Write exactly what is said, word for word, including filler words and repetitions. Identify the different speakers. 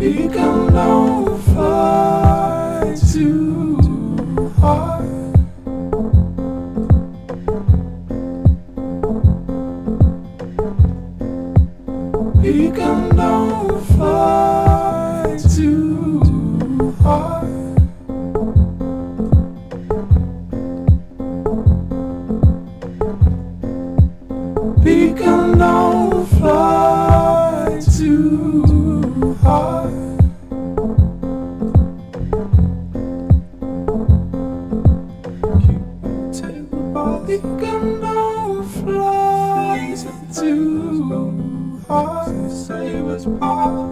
Speaker 1: Beacon don't fly too hard. Beacon don't fly too hard. Beacon don't fly too hard. Beacon don't fly too hard. Say what's part.